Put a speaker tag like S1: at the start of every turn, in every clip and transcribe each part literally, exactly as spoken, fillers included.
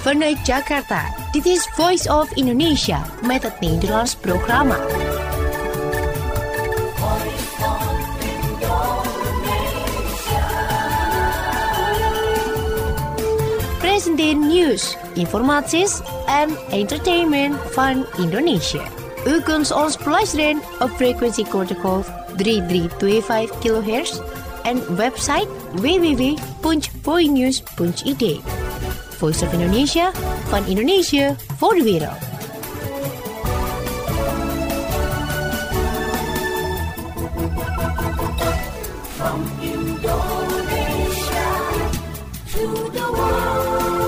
S1: Vanuit Jakarta, dit is Voice of Indonesia met het Nederlands programma. Presenteer nieuws, informaties en entertainment van Indonesië. U kunt ons beluisteren op frequentiecodegolf drie drie twee vijf kilohertz en website w w w punt voinews punt i d. Voice of Indonesia, van Indonesië voor de wereld. From Indonesia to the world.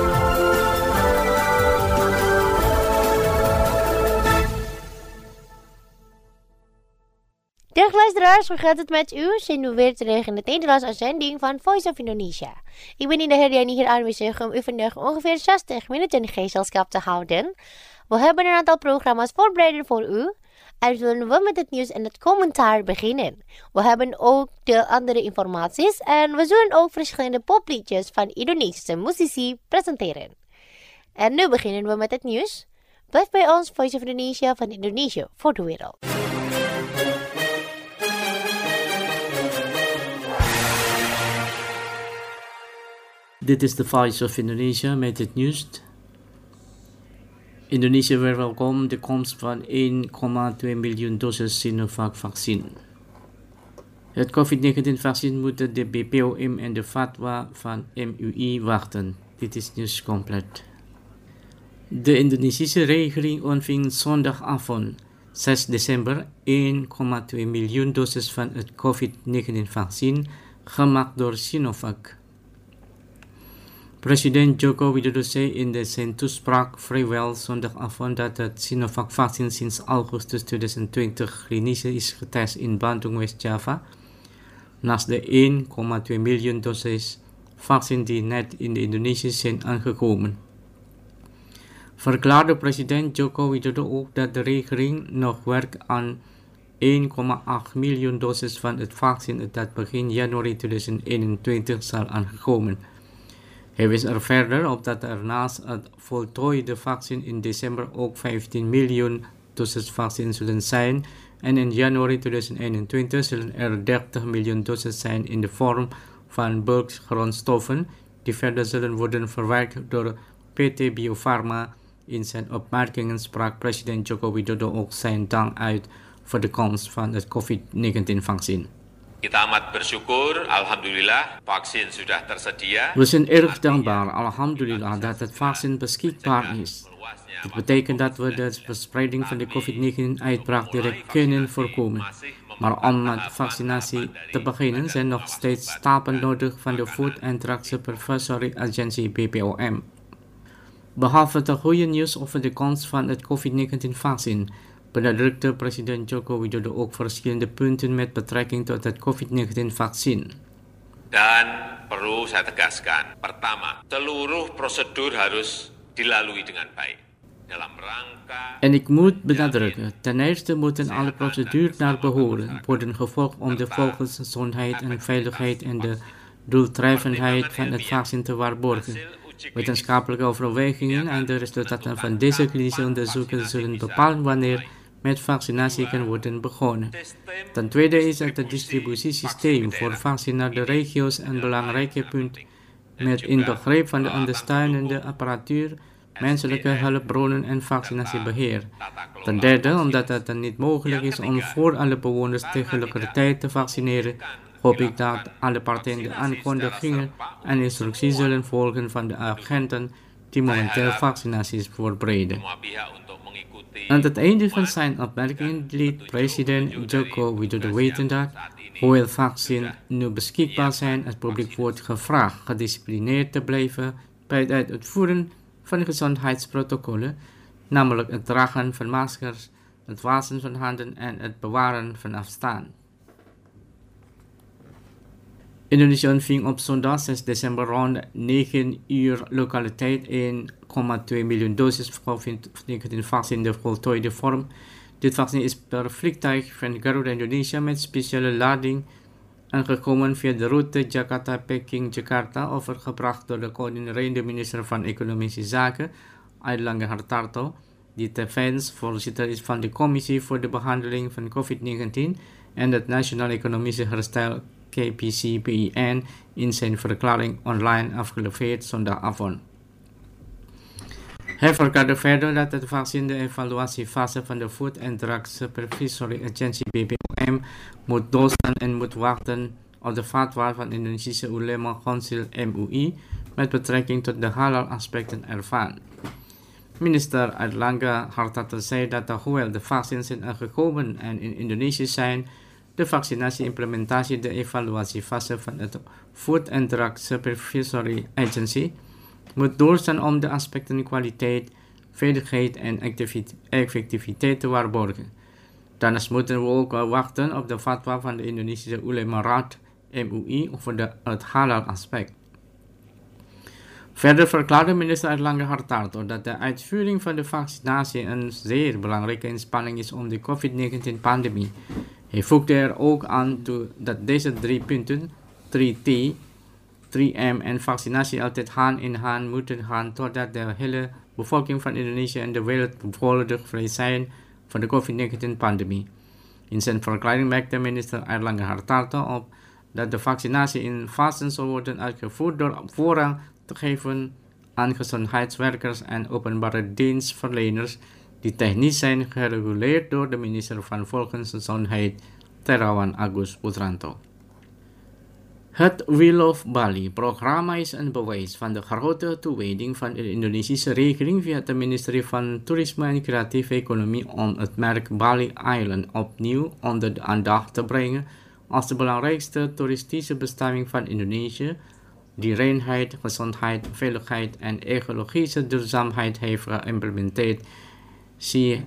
S1: Dag luisteraars, hoe gaat het met u? Zijn we weer terug in de Nederlandse uitzending van Voice of Indonesia. Ik ben in de Herdiani hier aanwezig om u vandaag ongeveer zestig minuten gezelschap te houden. We hebben een aantal programma's voorbereid voor u. En zullen we met het nieuws en het commentaar beginnen. We hebben ook de andere informaties en we zullen ook verschillende popliedjes van Indonesische muzici presenteren. En nu beginnen we met het nieuws. Blijf bij ons, Voice of Indonesia, van Indonesië voor de wereld.
S2: Dit is de Voice of Indonesia met het nieuws. Indonesië verwelkomt de komst van één komma twee miljoen dosis Sinovac-vaccin. Het covid negentien vaccin moet de B P O M en de fatwa van M U I wachten. Dit is nieuws compleet. De Indonesische regering ontving zondagavond zes december één komma twee miljoen dosis van het covid negentien vaccin gemaakt door Sinovac. President Joko Widodo zei in de zijn toespraak vrijwel zondagavond dat het Sinovac-vaccin sinds augustus tweeduizend twintig klinisch is getest in Bandung, West-Java, naast de één komma twee miljoen dosis vaccin die net in de Indonesië zijn aangekomen. Verklaarde president Joko Widodo ook dat de regering nog werkt aan één komma acht miljoen dosis van het vaccin dat begin januari tweeduizend eenentwintig zal aangekomen. Hij wees er verder op dat er naast het voltooide vaccin in december ook vijftien miljoen dosis vaccin zullen zijn en in januari tweeduizend eenentwintig zullen er dertig miljoen dosis zijn in de vorm van bulkgrondstoffen die verder zullen worden verwerkt door P T Bio Farma. In zijn opmerkingen sprak president Joko Widodo ook zijn dank uit voor de komst van het covid negentien vaccin.
S3: Kita amat bersyukur, alhamdulillah, vaksin sudah tersedia.
S2: We zijn erg dankbaar, alhamdulillah, dat het vaccin beschikbaar is. Dit betekent dat we de verspreiding van de covid negentien uitbraak direct kunnen voorkomen. Maar om met vaccinatie te beginnen zijn nog steeds stappen nodig van de Food and Drug Supervisory Agency B P O M. Behalve het goede nieuws over de komst van het covid negentien vaccin, benadrukte president Joko Widodo ook verschillende punten met betrekking tot het covid negentien vaccin.
S3: Dan perlu saya tegaskan, pertama, seluruh prosedur harus dilalui dengan baik. Dalam rangka
S2: En ik moet benadrukken, ten eerste moeten alle procedures naar behoren worden gevolgd om de volksgezondheid en veiligheid en de doeltreffendheid van het vaccin te waarborgen. Wetenschappelijke overwegingen en de resultaten van deze klinische onderzoeken zullen bepalen wanneer met vaccinatie kan worden begonnen. Ten tweede is het distributiesysteem voor vaccin naar de regio's een belangrijk punt met inbegrip van de ondersteunende apparatuur, menselijke hulpbronnen en vaccinatiebeheer. Ten derde, omdat het niet mogelijk is om voor alle bewoners tegelijkertijd te vaccineren, hoop ik dat alle partijen de aankondigingen en instructies zullen volgen van de agenten die momenteel vaccinaties voorbereiden. Aan het einde van zijn opmerking liet president Joko Widodo weten dat, hoewel vaccin nu beschikbaar zijn, het publiek wordt gevraagd gedisciplineerd te blijven bij het uitvoeren van gezondheidsprotocollen, namelijk het dragen van maskers, het wassen van handen en het bewaren van afstand. Indonesië ontving op zondag zes december rond negen uur lokale tijd één komma twee miljoen dosis covid negentien vaccin in de voltooide vorm. Dit vaccin is per vliegtuig van Garuda Indonesia met speciale lading aangekomen via de route Jakarta-Peking-Jakarta, overgebracht door de coördinerende minister van Economische Zaken, Airlangga Hartarto, die tevens voorzitter is van de Commissie voor de Behandeling van COVID negentien en het Nationaal Economische Herstel K P C P I N in zijn verklaring online afgeleverd zondagavond. Hij verklaarde verder dat het vaccin de evaluatiefase van de Food and Drug Supervisory Agency B P O M moet doorstaan en moet wachten op de fatwa van Indonesische Ulema Council M U I met betrekking tot de halal aspecten ervan. Minister Airlangga Hartarto zei dat hoewel de vaccins zijn aangekomen en in Indonesië zijn, de vaccinatie-implementatie de evaluatiefase van het Food and Drug Supervisory Agency moet doorstaan om de aspecten kwaliteit, veiligheid en effectiviteit te waarborgen. Daarnaast moeten we ook wachten op de fatwa van de Indonesische Ulema Raad M U I over de, het halal aspect. Verder verklaarde minister Airlangga Hartarto dat de uitvoering van de vaccinatie een zeer belangrijke inspanning is om de COVID negentien pandemie. Hij voegde er ook aan toe dat deze drie punten, drie T, drie M en vaccinatie altijd hand in hand moeten gaan totdat de hele bevolking van Indonesië en de wereld volledig vrij zijn van de COVID negentien pandemie. In zijn verklaring merkte minister Airlangga Hartarto op dat de vaccinatie in fasen zal worden uitgevoerd door voorrang te geven aan gezondheidswerkers en openbare dienstverleners die technisch zijn gereguleerd door de minister van Volksgezondheid Terawan Agus Putranto. Het Wheel of Bali programma is een bewijs van de grote toewijding van de Indonesische regering via het ministerie van Toerisme en Creatieve Economie om het merk Bali Island opnieuw onder de aandacht te brengen als de belangrijkste toeristische bestemming van Indonesië, die reinheid, gezondheid, veiligheid en ecologische duurzaamheid heeft geïmplementeerd. C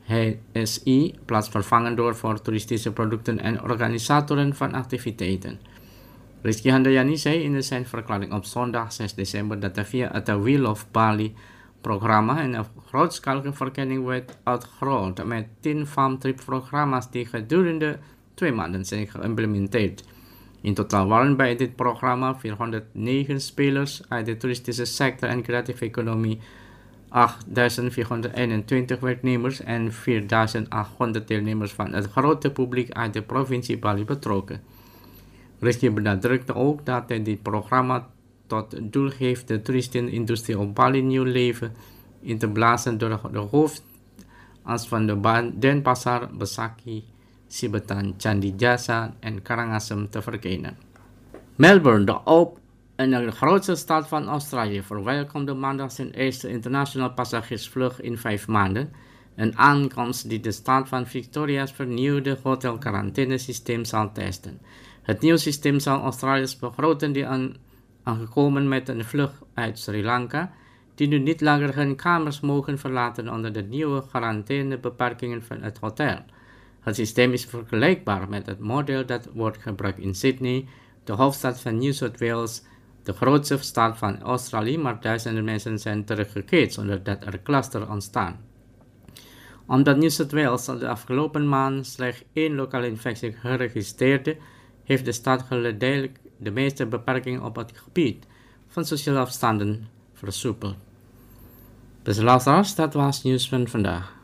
S2: S I plaatsvervangend door voor toeristische producten en organisatoren van activiteiten. Rizky Handayani zei in zijn verklaring op zondag zes december dat er via het Wheel of Bali programma een grootschalige verkenning werd uitgerold met tien farmtrip programma's die gedurende twee maanden zijn geïmplementeerd. In totaal waren bij dit programma vierhonderdnegen spelers uit de toeristische sector en creatieve economie, achtduizend vierhonderdeenentwintig werknemers en vierduizend achthonderd deelnemers van het grote publiek uit de provincie Bali betrokken. Rizky benadrukte ook dat dit programma tot doel heeft de toeristenindustrie op Bali nieuw leven in te blazen door de hoofdas van de Denpasar, Besakih, Sibetan, Candi Jasa en Karangasem te verkennen. Melbourne, de op en de grootste stad van Australië, verwelkomde maandag zijn eerste internationale passagiersvlucht in vijf maanden, een aankomst die de stad van Victoria's vernieuwde hotelquarantaine-systeem zal testen. Het nieuwe systeem zal Australiërs begroten die aan, aangekomen met een vlucht uit Sri Lanka, die nu niet langer hun kamers mogen verlaten onder de nieuwe quarantainebeperkingen van het hotel. Het systeem is vergelijkbaar met het model dat wordt gebruikt in Sydney, de hoofdstad van New South Wales, de grootste stad van Australië, maar duizenden mensen zijn teruggekeerd zonder dat er clusters ontstaan. Omdat New South Wales de afgelopen maand slechts één lokale infectie geregistreerde, heeft de stad geleidelijk de meeste beperkingen op het gebied van sociale afstanden versoepeld. Beste luisteraars, dat was het nieuws van vandaag.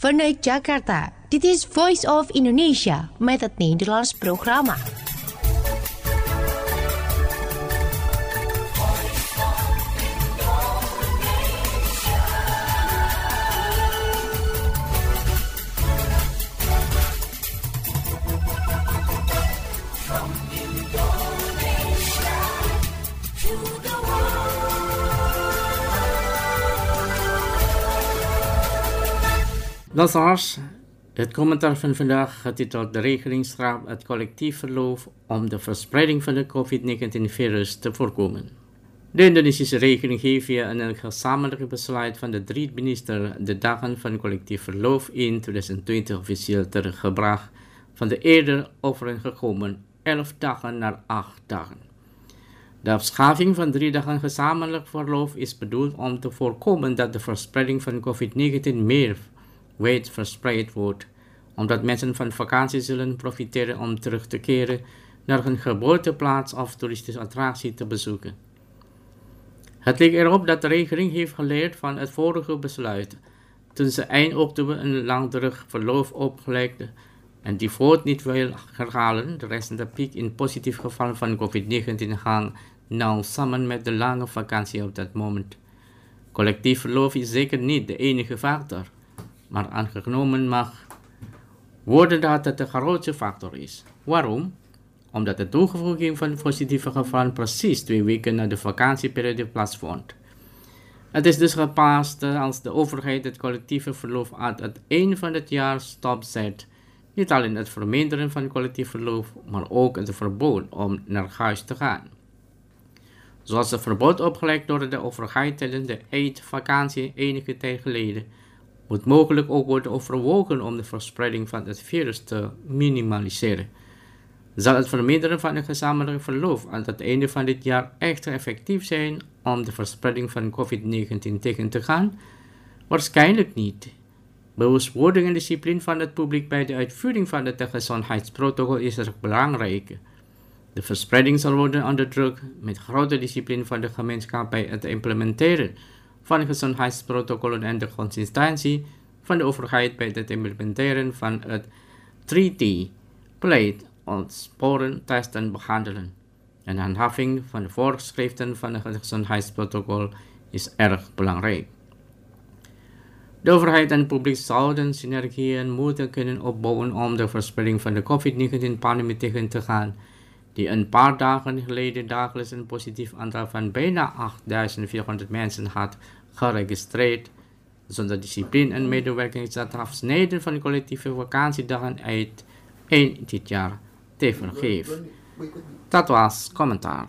S1: Vanuit Jakarta, dit is Voice of Indonesia met het Nederlands programma.
S2: Luisteraars, het commentaar van vandaag getiteld De regeling straapt het collectief verlof om de verspreiding van de covid negentien virus te voorkomen. De Indonesische regeling heeft via een gezamenlijk besluit van de drie ministers de dagen van collectief verlof in tweeduizend twintig officieel teruggebracht van de eerder overeengekomen elf dagen naar acht dagen. De afschaffing van drie dagen gezamenlijk verlof is bedoeld om te voorkomen dat de verspreiding van covid negentien meer wijd verspreid wordt, omdat mensen van vakantie zullen profiteren om terug te keren naar hun geboorteplaats of toeristische attractie te bezoeken. Het lijkt erop dat de regeling heeft geleerd van het vorige besluit, toen ze eind oktober een langdurig verlof oplegde en die voort niet wil herhalen. De recente piek in positief gevallen van covid negentien hangt nauw samen met de lange vakantie op dat moment. Collectief verlof is zeker niet de enige factor, maar aangenomen mag worden dat het de grootste factor is. Waarom? Omdat de toevoeging van positieve gevallen precies twee weken na de vakantieperiode plaatsvond. Het is dus gepast als de overheid het collectieve verlof aan het eind van het jaar stopzet, niet alleen het verminderen van collectief verlof, maar ook het verbod om naar huis te gaan. Zoals het verbod opgelegd door de overheid tijdens de eindvakantie enige tijd geleden, moet mogelijk ook worden overwogen om de verspreiding van het virus te minimaliseren. Zal het verminderen van het gezamenlijk verlof aan het einde van dit jaar echt effectief zijn om de verspreiding van covid negentien tegen te gaan? Waarschijnlijk niet. Bewustwording en discipline van het publiek bij de uitvoering van het gezondheidsprotocol is erg belangrijk. De verspreiding zal worden onderdrukt met grote discipline van de gemeenschap bij het implementeren van gezondheidsprotocollen en de consistentie van de overheid bij het implementeren van het drie T-beleid ontsporen, testen, behandelen. En handhaving van de voorschriften van het gezondheidsprotocol is erg belangrijk. De overheid en het publiek zouden synergieën moeten kunnen opbouwen om de verspreiding van de covid negentien pandemie tegen te gaan, die een paar dagen geleden dagelijks een positief aantal van bijna achtduizend vierhonderd mensen had geregistreerd, zonder discipline en medewerking is het afsnijden van collectieve vakantiedagen uit eind dit jaar te vergeven. Dat was commentaar.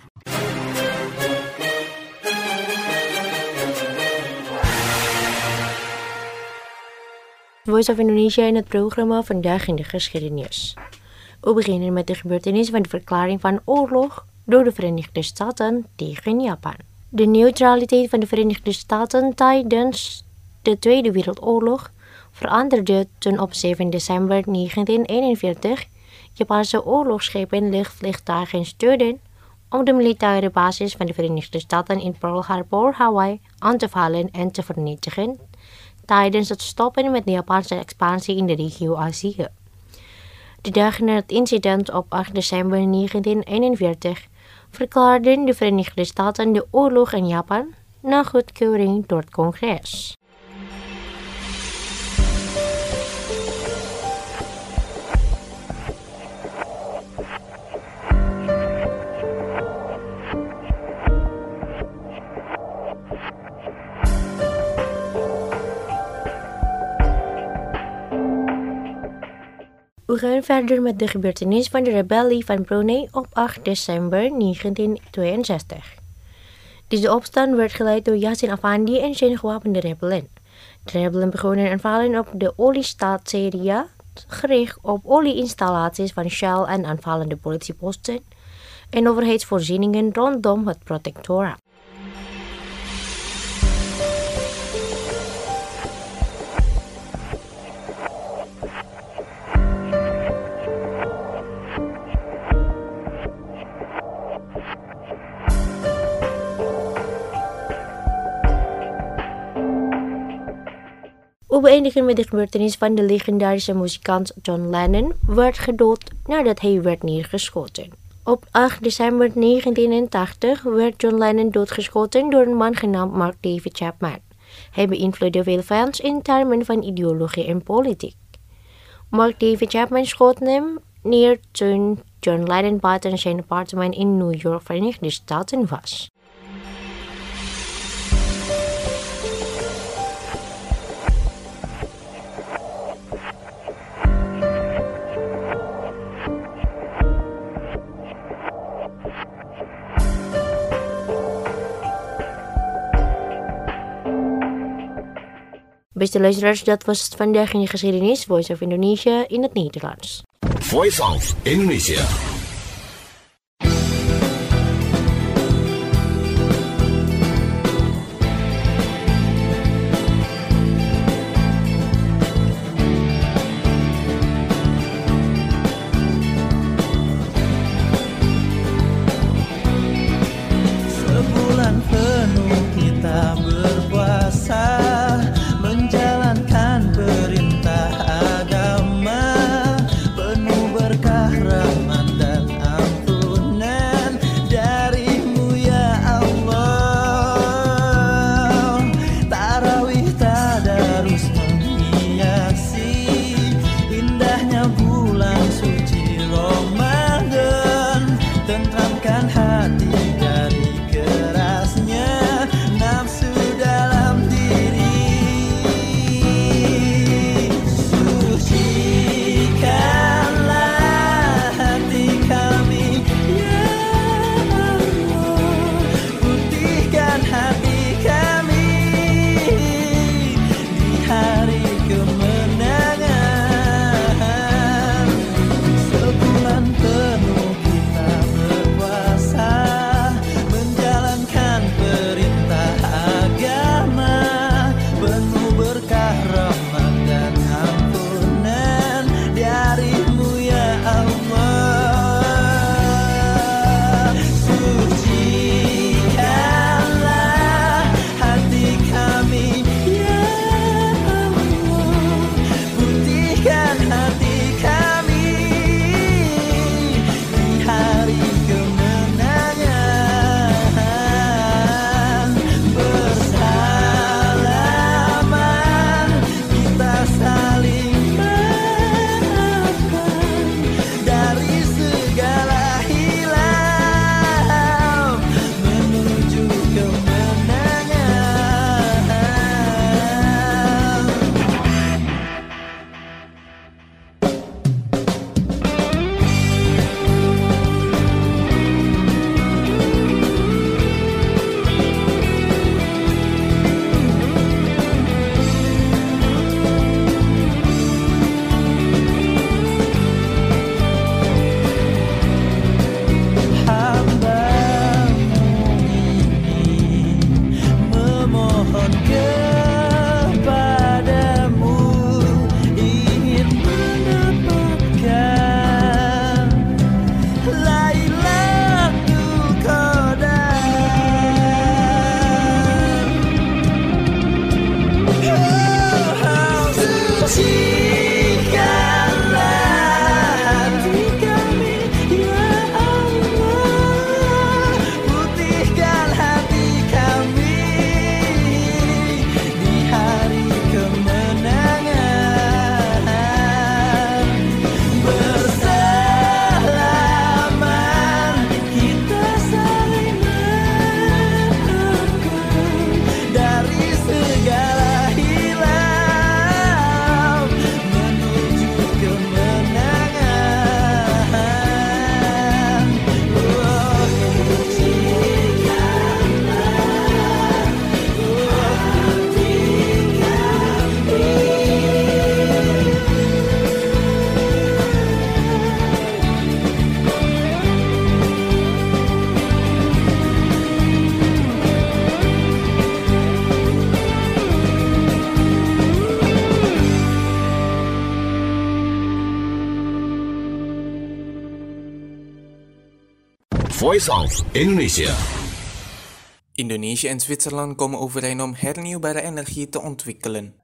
S1: Voice of Indonesia in het programma Vandaag in de Geschiedenis. We beginnen met de gebeurtenis van de verklaring van oorlog door de Verenigde Staten tegen Japan. De neutraliteit van de Verenigde Staten tijdens de Tweede Wereldoorlog veranderde toen op zeven december negentien eenenveertig Japanse oorlogsschepen luchtvliegtuigen stuurden om de militaire basis van de Verenigde Staten in Pearl Harbor, Hawaii aan te vallen en te vernietigen tijdens het stoppen met de Japanse expansie in de regio Azië. De dag na het incident op acht december negentien eenenveertig verklaarden de Verenigde Staten de oorlog aan Japan na goedkeuring door het congres. We gaan verder met de gebeurtenis van de rebellie van Brunei op acht december negentien tweeënzestig. Deze opstand werd geleid door Yasin Afandi en zijn gewapende rebellen. De rebellen begonnen aanvallen op de oliestaat Syria, gericht op olieinstallaties van Shell en aanvallende politieposten en overheidsvoorzieningen rondom het protectoraat. We beëindigen met de gebeurtenis van de legendarische muzikant John Lennon werd gedood nadat hij werd neergeschoten. Op acht december negentien tachtig werd John Lennon doodgeschoten door een man genaamd Mark David Chapman. Hij beïnvloedde veel fans in termen van ideologie en politiek. Mark David Chapman schoot hem neer toen John Lennon buiten zijn appartement in New York, Verenigde Staten was. Beste luisteraars, dat was het vandaag in de geschiedenis Voice of Indonesia in het Nederlands.
S4: Voice of Indonesia.
S5: Sebulan penuh kita berpuasa, menjalankan perintah agama, penuh berkah rahmat dan ampunan darimu ya Allah. Tarawih tadarus menghiasi indahnya bulan suci Ramadan, tentramkan hati dari kerasnya nafsu dalam diri. Sucikanlah hati kami ya Allah, putihkan hati kami di hari kemenangan. Sebulan penuh kita berpuasa, menjalankan perintah agama, penuh berkah rahmat dan ampunan darimu ya Allah. Sucikanlah hati kami ya Allah, putihkan hati kami di hari kemenangan. Bersalaman kita saling maafkan dari segala hilang menuju kemenangan. Hamba-Mu ini memohon kepadamu, ingin mendapatkan Lailatul Qadar. Oh, sucikanlah hati kami ya Allah, putihkan hati kami di hari kemenangan. Bersalaman kita saling maafkan dari segala hilang menuju kemenangan. Oh, sucikanlah hati kami.
S4: Voice of Indonesia.
S6: Indonesië en Zwitserland komen overeen om hernieuwbare energie te ontwikkelen.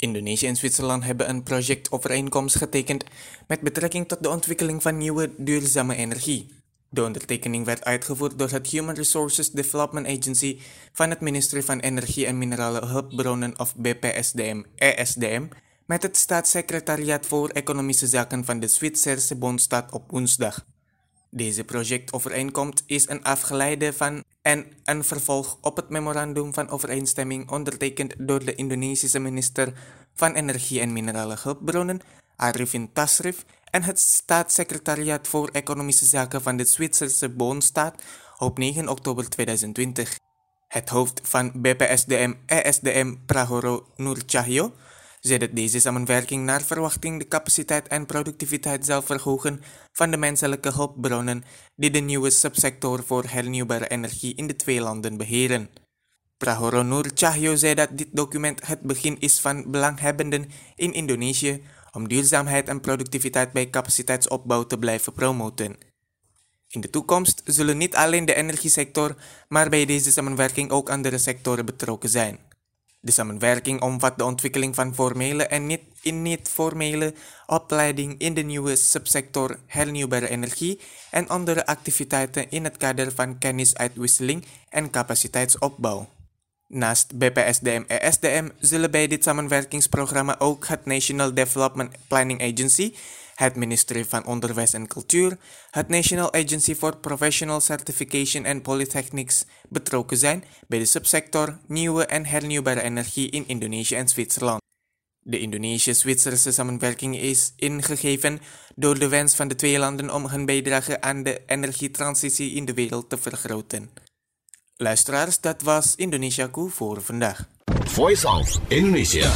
S6: Indonesië en Zwitserland hebben een projectovereenkomst getekend met betrekking tot de ontwikkeling van nieuwe duurzame energie. De ondertekening werd uitgevoerd door het Human Resources Development Agency van het ministerie van Energie en Minerale Hulpbronnen of B P S D M E S D M met het Staatssecretariaat voor Economische Zaken van de Zwitserse Bondstaat op woensdag. Deze projectovereenkomst is een afgeleide van en een vervolg op het memorandum van overeenstemming ondertekend door de Indonesische minister van Energie en Minerale Hulpbronnen, Arifin Tasrif, en het Staatssecretariaat voor Economische Zaken van de Zwitserse Bondstaat op negen oktober tweeduizend twintig. Het hoofd van B P S D M E S D M, Prahoro Nurcahyo, zei dat deze samenwerking naar verwachting de capaciteit en productiviteit zal verhogen van de menselijke hulpbronnen die de nieuwe subsector voor hernieuwbare energie in de twee landen beheren. Prahoro Nurcahyo zei dat dit document het begin is van belanghebbenden in Indonesië om duurzaamheid en productiviteit bij capaciteitsopbouw te blijven promoten. In de toekomst zullen niet alleen de energiesector, maar bij deze samenwerking ook andere sectoren betrokken zijn. De samenwerking omvat de ontwikkeling van formele en niet in niet-formele opleiding in de nieuwe subsector hernieuwbare energie en andere activiteiten in het kader van kennisuitwisseling en capaciteitsopbouw. Naast B P S D M E S D M zullen bij dit samenwerkingsprogramma ook het National Development Planning Agency, het ministerie van Onderwijs en Cultuur, het National Agency for Professional Certification and Polytechnics betrokken zijn bij de subsector nieuwe en hernieuwbare energie in Indonesië en Zwitserland. De Indonesië-Zwitserse samenwerking is ingegeven door de wens van de twee landen om hun bijdrage aan de energietransitie in de wereld te vergroten. Luisteraars, dat was Indonesiaku voor vandaag.
S4: Voice of Indonesia.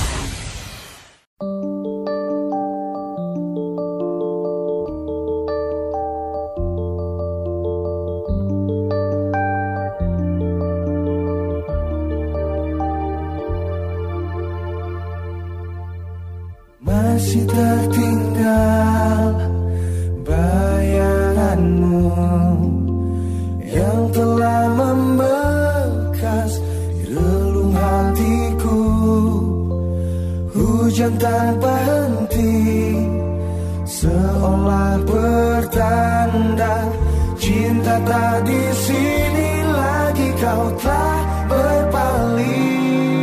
S5: Masih tertinggal bayanganmu yang telah membekas di relung hatiku. Hujan tanpa henti seolah bertanda cinta tak di sini lagi, kau telah berpaling.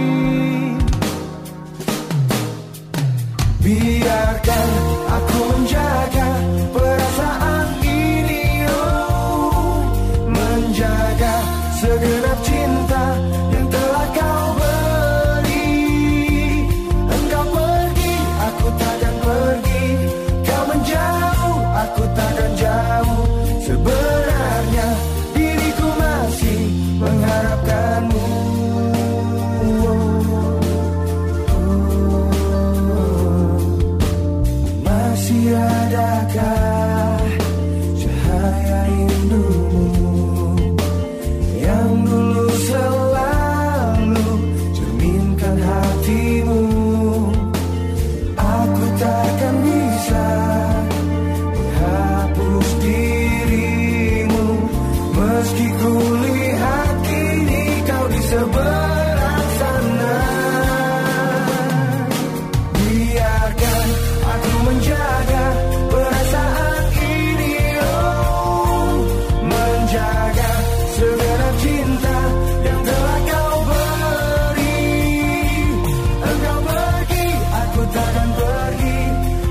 S5: Biarkan aku menjaga perasaan ini, oh, menjaga segenap cinta yang telah kau beri. Engkau pergi, aku takkan pergi. Kau menjauh, aku takkan jauh. Sebenarnya diriku masih mengharapkanmu. Masih adakah cahaya rindumu yang dulu selalu cerminkan hatimu? Aku takkan bisa menghapus dirimu, meski ku lihat kini kau di seberang sana. Biarkan aku menjaga perasaan ini, oh, menjaga segenap cinta yang telah kau beri. Engkau pergi, aku takkan pergi.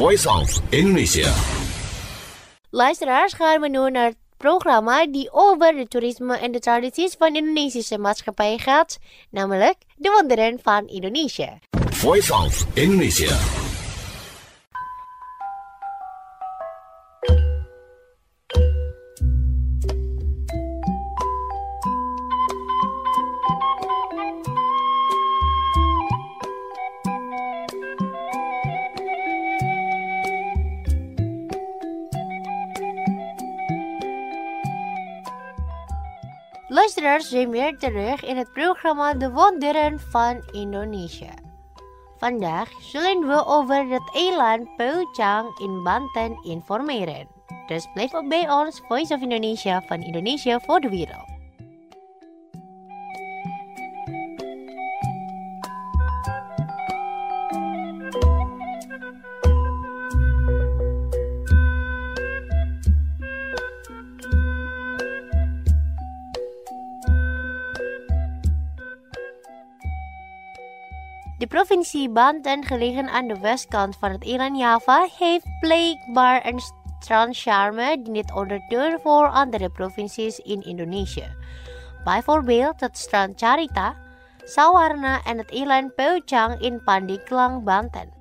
S4: Voice of Indonesia.
S1: Luisteraars, gaan we nu naar het programma die over de toerisme en de tradities van de Indonesische maatschappij gaat, namelijk De Wonderen van Indonesië.
S4: Voice of Indonesia.
S1: Luisteraars, zijn weer terug in het programma De Wonderen van Indonesië. Vandaag zullen we over het eiland Peucang in Banten informeren. Dus blijf op bij ons, Voice of Indonesia van Indonesië voor de wereld. De provincie Banten, gelegen aan de westkant van het eiland Java, heeft blijkbaar een strandcharme die niet onderdoor voor andere provincies in Indonesië. Bijvoorbeeld het strand Carita, Sawarna en het eiland Peucang in Pandeglang, Banten.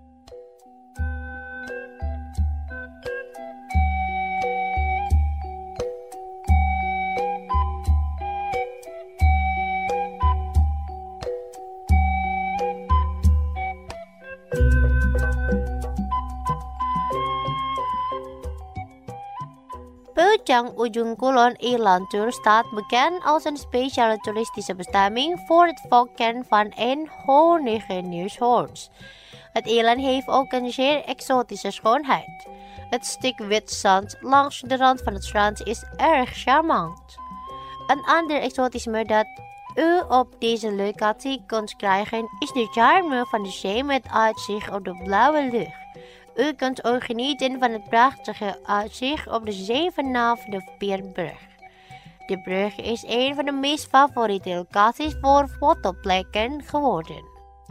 S1: Peucang Ujung Kulon Eiland Tour staat bekend als een speciale toeristische bestemming voor het volken van eenhoornige neushoorns. Het eiland heeft ook een zeer exotische schoonheid. Het stuk wit zand langs de rand van het strand is erg charmant. Een ander exotisme dat u op deze locatie kunt krijgen is de charme van de zee met uitzicht op de blauwe lucht. U kunt ook genieten van het prachtige uitzicht op de zee vanaf de Pierbrug. De brug is een van de meest favoriete locaties voor fotoplekken geworden.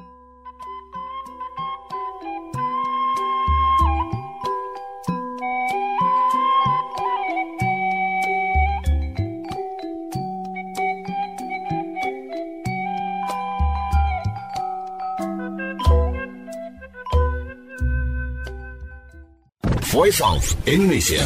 S4: Voice of Indonesia.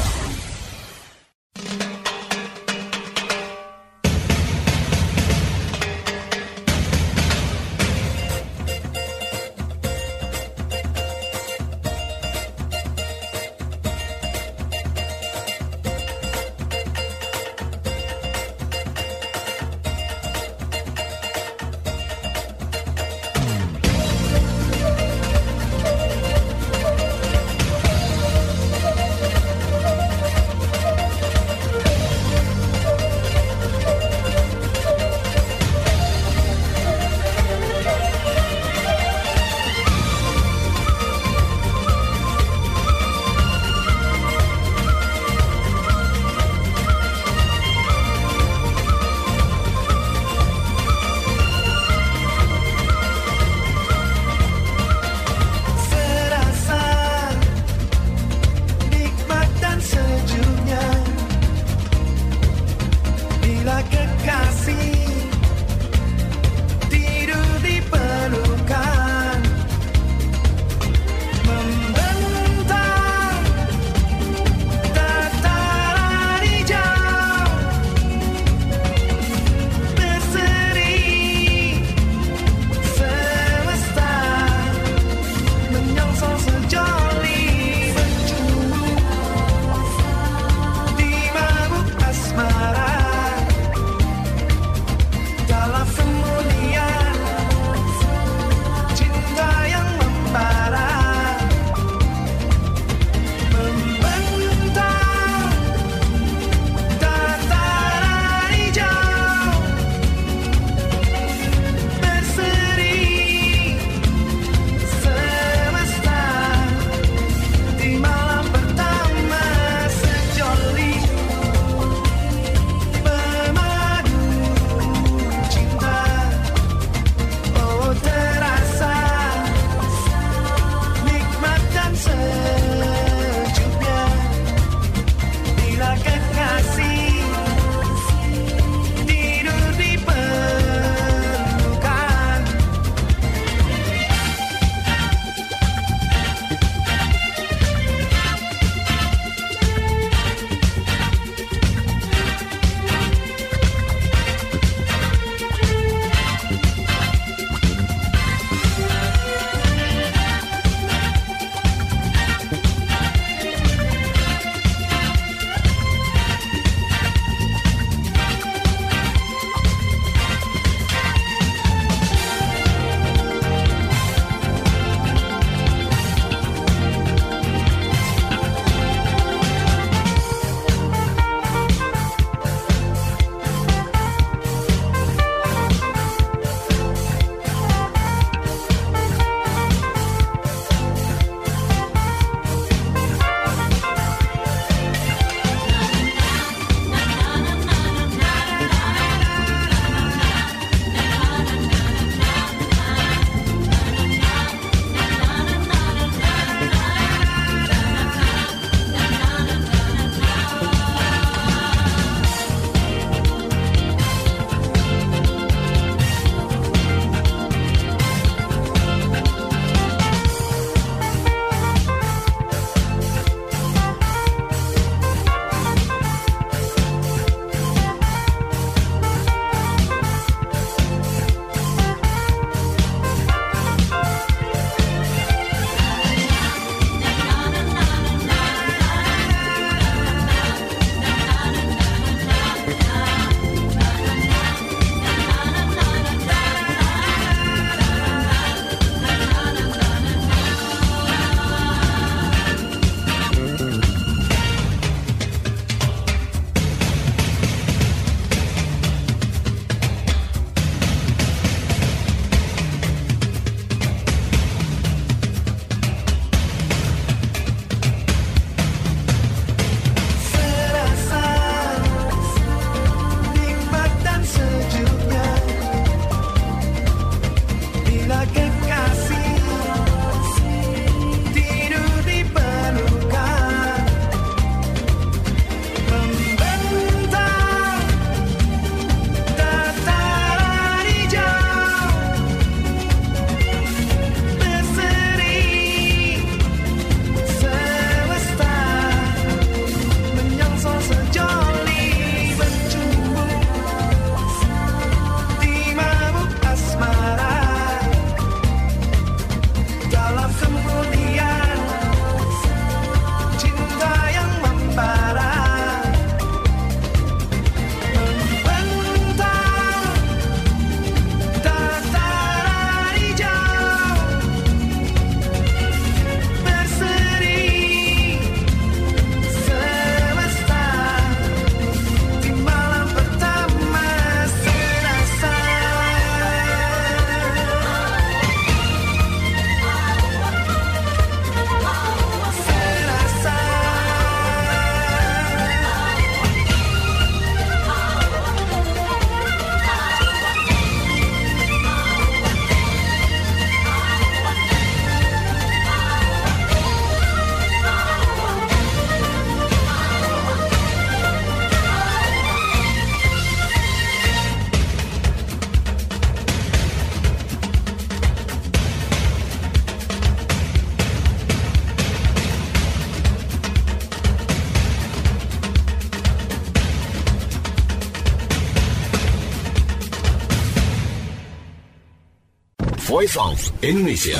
S4: Voice of Indonesia.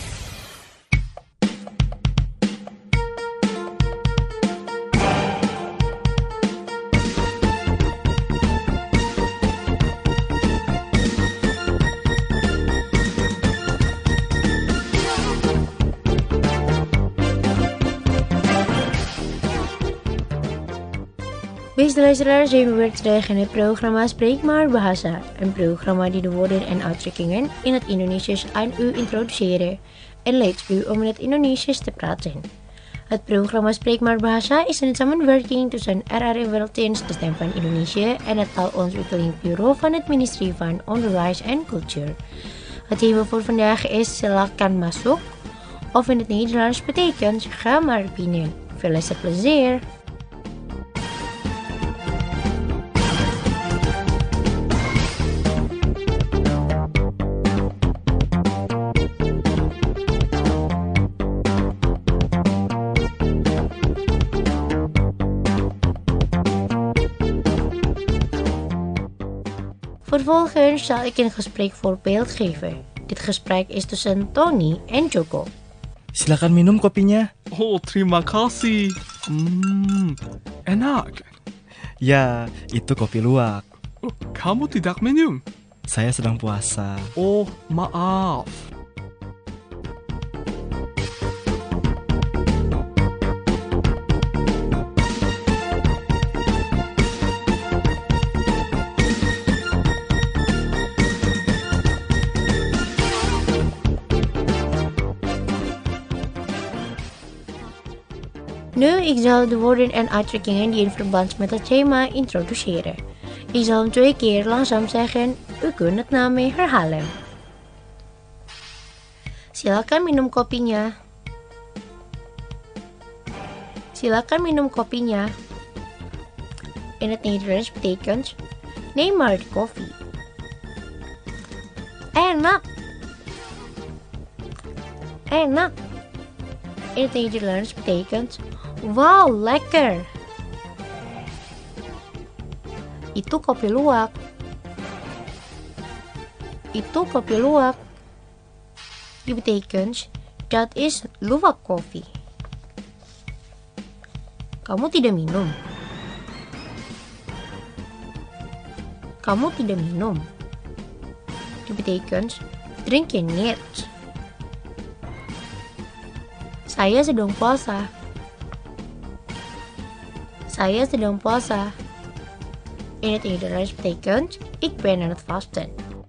S1: Beste luisteraars, zijn we weer terug in het programma Spreekbaar Bahasa. Een programma die de woorden en uitdrukkingen in het Indonesisch aan u introduceren en leidt u om in het Indonesisch te praten. Het programma Spreekbaar Bahasa is een samenwerking tussen R R I Werelddienst, de Stem van Indonesië, en het Taalontwikkelingsbureau van het Ministerie van Onderwijs en Cultuur. Het thema voor vandaag is Silakan Masuk, of in het Nederlands betekent ga maar binnen. Veel luisterplezier! Vervolgens zal ik een gespreekvoorbeeld geven. Dit gesprek is tussen Tony en Joko.
S7: Silakan minum kopinya.
S8: Oh, terima kasih. Hmm, enak.
S7: Ya, itu kopi luwak.
S8: Oh, kamu tidak minum?
S7: Saya sedang puasa.
S8: Oh, maaf.
S1: Nu, ik zal de woorden en uitdrukkingen die in verband met het thema introduceren. Ik zal hem twee keer langzaam zeggen, u kunt het na mij herhalen. Silakan minum kopinya. Silakan minum kopinya. In het Nederlands betekent, neem maar de koffie. Enak. Enak. In het Nederlands betekent, wauw, lekker. Itu kopi luwak. Itu kopi luwak. Die betekent, dat is luwak koffie. Kamu tidak minum. Kamu tidak minum. Die betekent, drink je niet. Saya sedang puasa. Saya sedang puasa. In het Nederlands betekent, ik ben aan het vasten.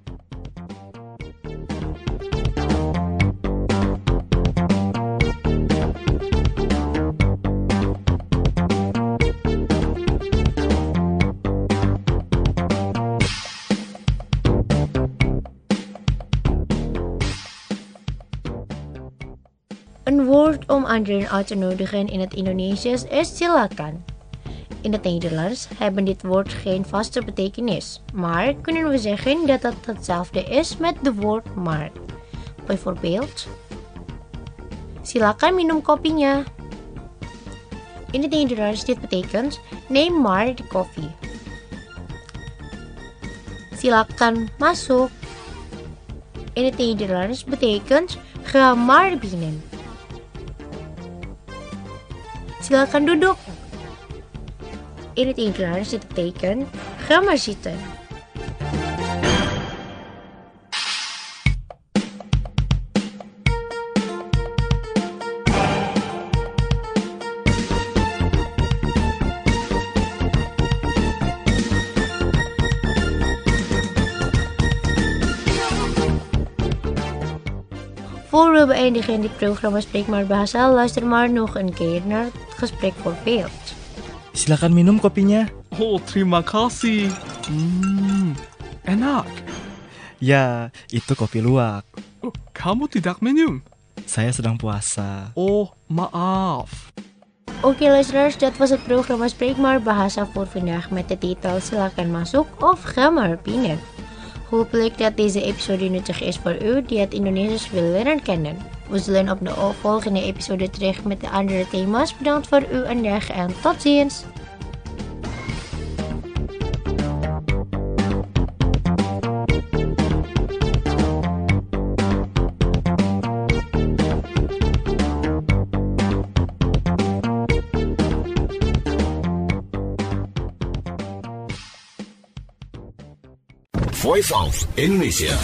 S1: Een woord om anderen uit te nodigen in het Indonesisch is silakan. In het Nederlands hebben dit woord geen vaste betekenis, maar kunnen we zeggen dat het hetzelfde is met de woord maar. Bijvoorbeeld, silakan minum kopinya. In het Nederlands dit betekent, neem maar de koffie. Silakan masuk. In het Nederlands betekent, ga maar binnen. Silakan duduk. In het Nederlands dit betekent, ga maar zitten. Voor we beëindigen dit programma Spreekbaar Bahasa, luister maar nog een keer naar het gesprekvoorbeeld.
S7: Silakan minum kopinya.
S8: Oh, terima kasih. Hmm, enak.
S7: Ya, itu kopi luwak.
S8: Oh, kamu tidak minum?
S7: Saya sedang puasa.
S8: Oh, maaf.
S1: Oké luisteraars, dat was het programma Spreekbaar Bahasa voor vandaag met de titel Silakan Masuk of Ga maar binnen. Hopelijk dat deze episode nuttig is voor u die het Indonesisch wil leren kennen. We zullen op de volgende episode terug met de andere thema's. Bedankt voor uw aandacht en tot ziens!
S4: Voice of Indonesia.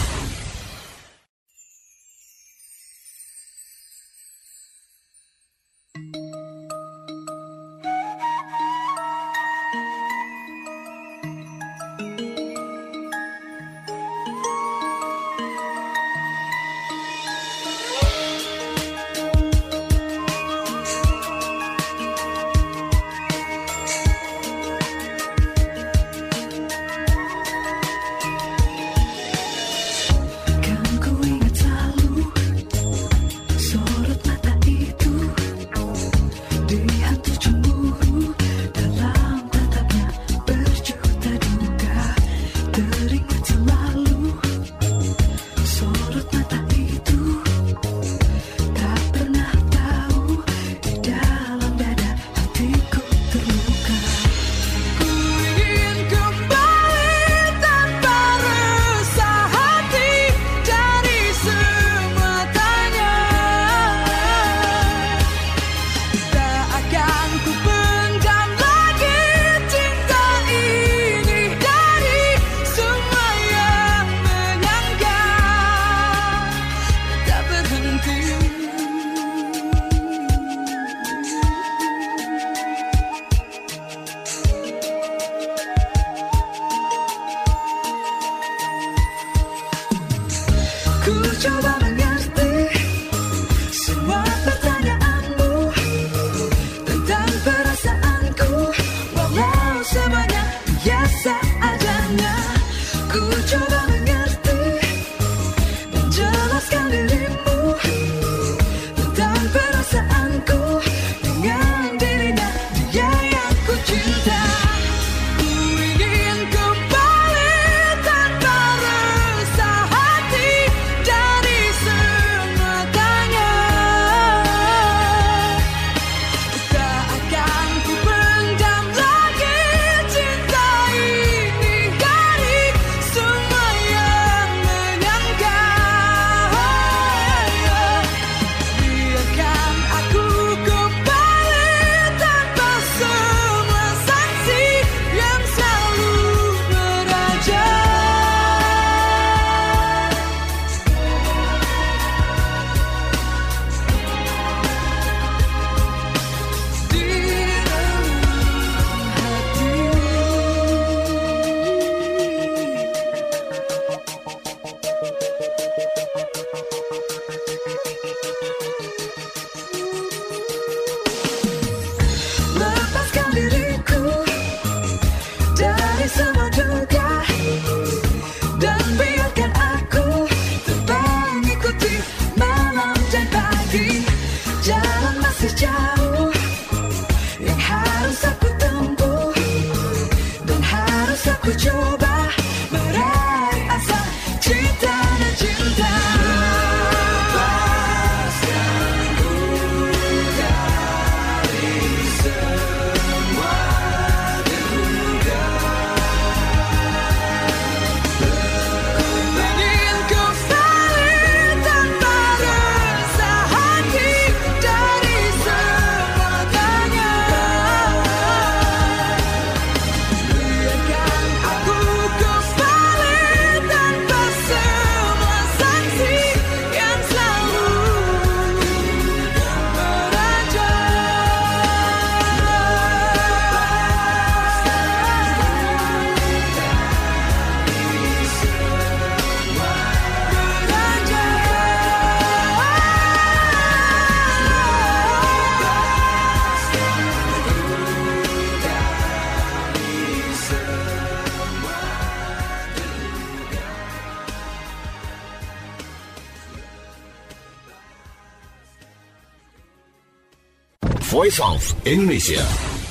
S4: Voice of Indonesia.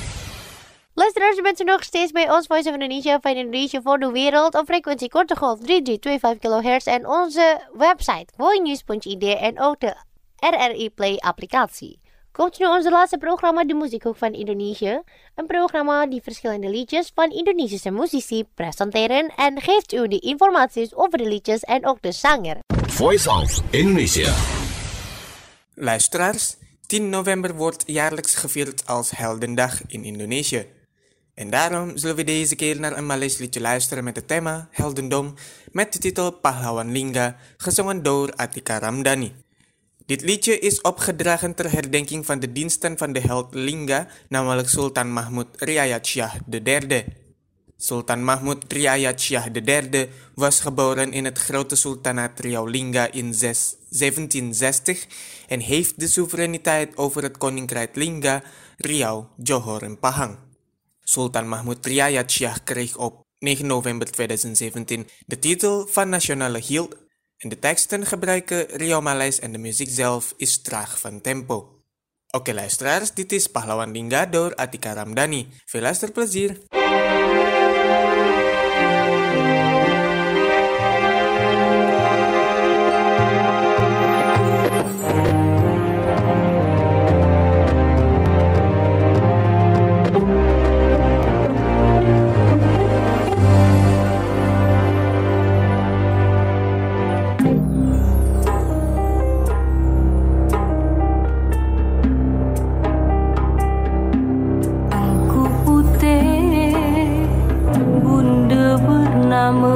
S1: Luisteraars, u bent u nog steeds bij ons Voice of Indonesia van Indonesië voor de wereld op frequentie korte golf drie drie twee vijf kilohertz en onze website voinews punt i d en ook de R R I Play applicatie. Komt nu onze laatste programma, de Muziekhoek van Indonesië. Een programma die verschillende liedjes van Indonesische muzici presenteren en geeft u de informaties over de liedjes en ook de zanger.
S4: Voice of Indonesia.
S6: Luisteraars, tien november wordt jaarlijks gevierd als Heldendag in Indonesië. En daarom zullen we deze keer naar een Maleis liedje luisteren met het thema Heldendom met de titel Pahlawan Lingga, gezongen door Atika Ramdhani. Dit liedje is opgedragen ter herdenking van de diensten van de held Lingga, namelijk Sultan Mahmud Riayat Shah de derde. Sultan Mahmud Riayat Shah de derde was geboren in het grote sultanaat Riau Lingga in zeventienhonderdzestig en heeft de soevereiniteit over het koninkrijk Lingga, Riau, Johor en Pahang. Sultan Mahmud Riayat Shah kreeg op negen november tweeduizend zeventien de titel van nationale hield en de teksten gebruiken Riau Maleis en de muziek zelf is traag van tempo. Oké luisteraars, dit is Pahlawan Lingga door Atika Ramdhani. Veel luisterplezier!
S9: Nama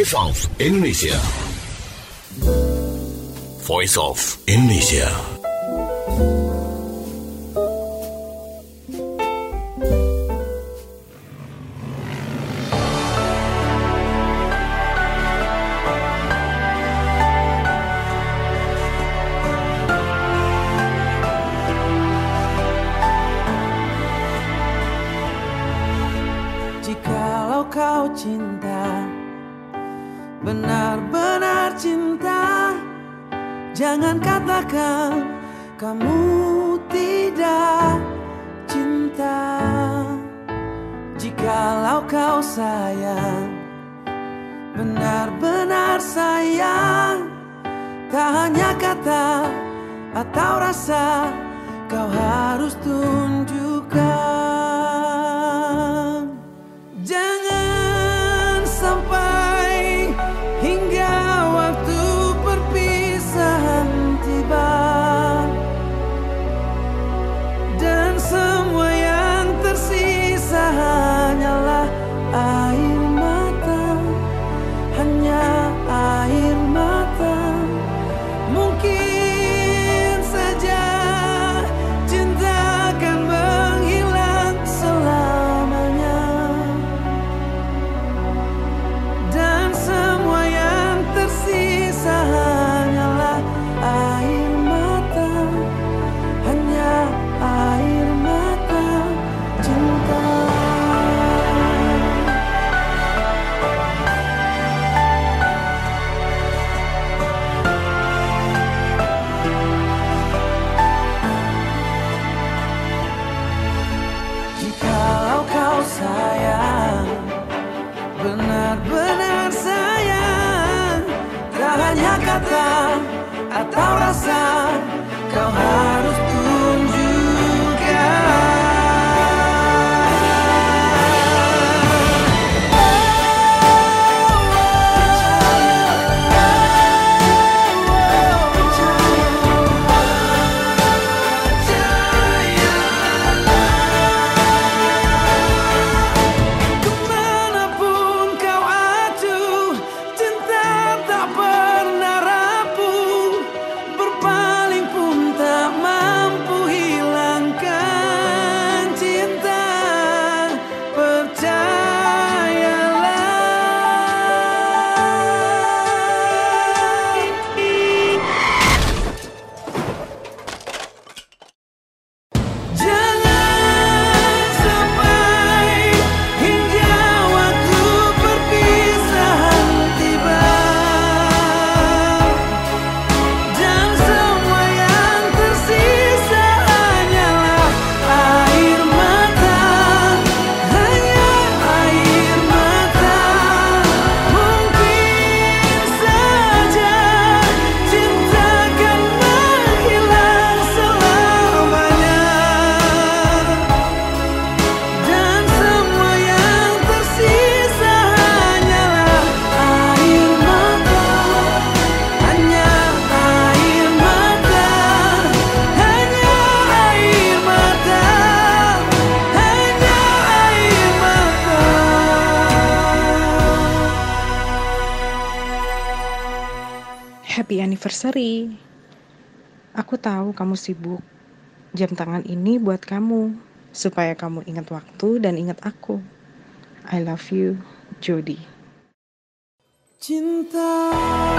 S4: Voice of Indonesia. Voice of Indonesia.
S5: Jikalau kau cinta, benar-benar cinta, jangan katakan kamu tidak cinta. Jikalau kau sayang, benar-benar sayang, tak hanya kata atau rasa, kau harus tunjukkan. Jangan sampai hingga waktu perpisahan tiba dan semua yang tersisa hanyalah air mata, hanya air mata. Mungkin saja cinta akan menghilang selamanya, dan semua yang tersisa hanyalah air mata, hanya air mata cinta. Jikalau kau sayang, benar-benar sayang, tak hanya kata atau rasa, kau harus tunjukkan. Kemanapun kau acuh, cinta tak pernah rapuh, berpaling pun tak mampu hilangkan cinta, percayalah. Jangan sampai hingga waktu perpisahan tiba dan semua yang tersisa hanyalah air mata, hanya air mata. Mungkin saja cinta akan menghilang selamanya, dan semua yang tersisa hanyalah air mata, hanya air mata, hanya air mata, hanya air mata.
S9: Happy anniversary. Aku tahu kamu sibuk. Jam tangan ini buat kamu, supaya kamu ingat waktu dan ingat aku. I love you, Jody.
S5: Cinta